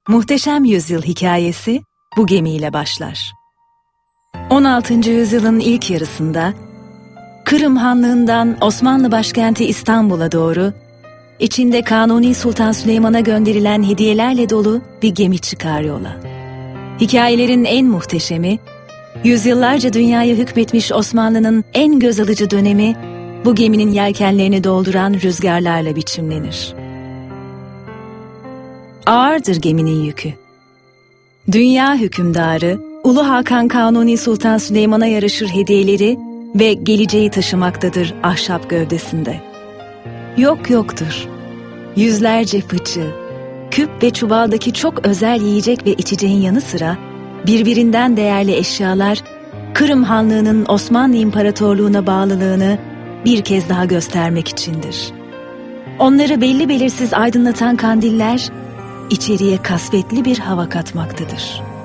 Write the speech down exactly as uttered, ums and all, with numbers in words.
Muhteşem Yüzyıl hikayesi bu gemiyle başlar. on altıncı yüzyılın ilk yarısında Kırım Hanlığı'ndan Osmanlı başkenti İstanbul'a doğru içinde Kanuni Sultan Süleyman'a gönderilen hediyelerle dolu bir gemi çıkar yola. Hikayelerin en muhteşemi, yüzyıllarca dünyaya hükmetmiş Osmanlı'nın en göz alıcı dönemi bu geminin yelkenlerini dolduran rüzgarlarla biçimlenir. Ağırdır geminin yükü. Dünya hükümdarı Ulu Hakan Kanuni Sultan Süleyman'a yaraşır hediyeleri ve geleceği taşımaktadır ahşap gövdesinde. Yok yoktur. Yüzlerce fıçı, küp ve çuvaldaki çok özel yiyecek ve içeceğin yanı sıra birbirinden değerli eşyalar Kırım Hanlığı'nın Osmanlı İmparatorluğu'na bağlılığını bir kez daha göstermek içindir. Onları belli belirsiz aydınlatan kandiller içeriye kasvetli bir hava katmaktadır.